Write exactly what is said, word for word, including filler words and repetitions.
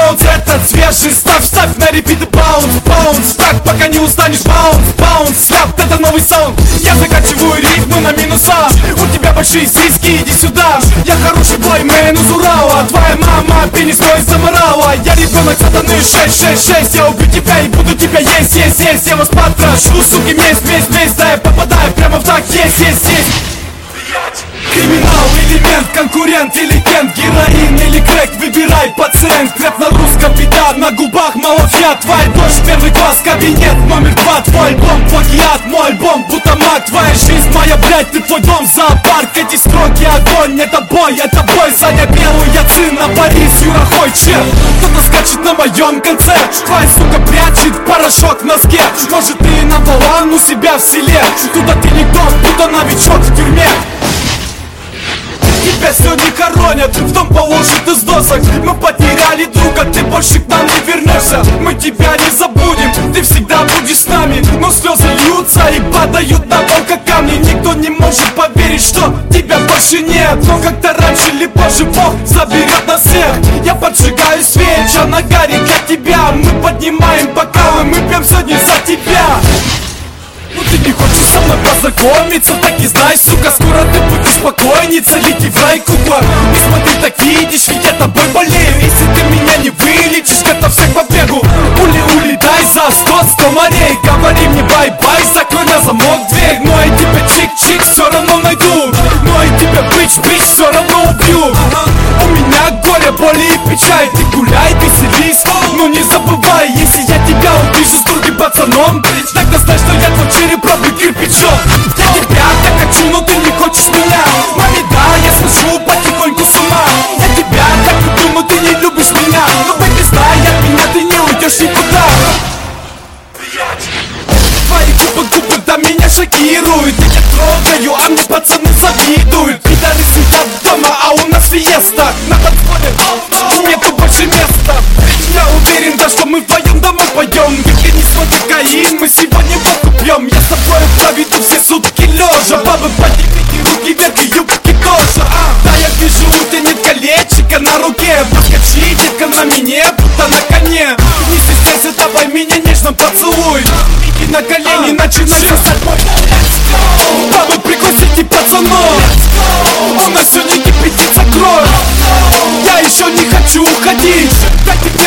боунс, этот свежий. Ставь, ставь на репит и баунс, баунс. Так, пока не устанешь, баунс, баунс. Сляп, это новый саунд. Я заканчиваю ритмы на минуса. У тебя большие сиськи, иди сюда. Я хороший боймен из Урала. Твоя мама пенис мой заморала. Я ребенок сатаны шесть шесть шесть. Я убью тебя и буду тебя есть, есть, есть. Я вас потрошу, суки, месть, месть, месть. Да я попадаю прямо в так, есть, есть, есть. Криминал, элемент, конкурент или кент, героин или крэк, выбирай пациент. Крэп на русском, беда, на губах малафья. Твоя дочь, первый класс, кабинет номер два. Твой альбом, плагиат, мой альбом, будто маг. Твоя жизнь, моя, блядь, ты твой дом, зоопарк. Эти строки, огонь, это бой, это бой. Саня Белый, я цина, Борис, Юра Хойчер. Кто-то скачет на моем конце. Твоя сука прячет порошок в носке. Может ты на балан у себя в селе. Туда ты никто, будто новичок в тюрьме. Тебя сегодня хоронят, в дом положат из досок. Мы потеряли друга, ты больше к нам не вернешься. Мы тебя не забудем, ты всегда будешь с нами. Но слезы льются и падают на пол, как камни. Никто не может поверить, что тебя больше нет. Но как-то раньше или позже Бог заберет нас всех. Я поджигаю свечи, а на гаре для тебя. Мы поднимаем бокалы, мы пьем сегодня за тебя. Ну ты не хочешь со мной познакомиться, так и знай, сука, скоро ты будешь покойница. Лети в рай, кукла, не смотри, так видишь, ведь я тобой болею. Если ты меня не вылечишь, готов всех по бегу. Ули, улетай за сто, сто морей. Говори мне бай-бай, закрой на замок дверь. Ну и тебя чик-чик все равно найду. Ну и тебя бич-бич все равно убью. У меня горе, боли и печаль. Ты гуляй, веселись, но не забывай. Если я тебя увижу с другим пацаном, тогда знай, что я твой череп пробит кирпичом. Я тебя так хочу, но ты не хочешь меня. Маме, да, я слышу потихоньку с ума. Я тебя так люблю, но ты не любишь меня. Но baby, знай, от меня ты не уйдешь никуда. Твои губы, губы, да меня шокируют. Я трогаю, а мне пацаны завидуют. Пидоры сидят дома, а у нас фиеста. На танцполе нету больше места. Я уверен, да, что мы вдвоем домой пойдем. Если не свой кокаин, мы сегодня водку пьем. Я с тобой проведу все сутки лежа. Бабы, поднимите руки вверх и юбки тоже, а? Да, я вижу, у тебя нет колечека на руке. Подскочи, детка, на меня, будто на коне. Не стесняйся, давай меня нежно поцелуй. Иди на колени, начинай сосать мой. Бабы, пригласите пацанов. У нас сегодня кипятится кровь. Я еще не хочу уходить. Дайте мне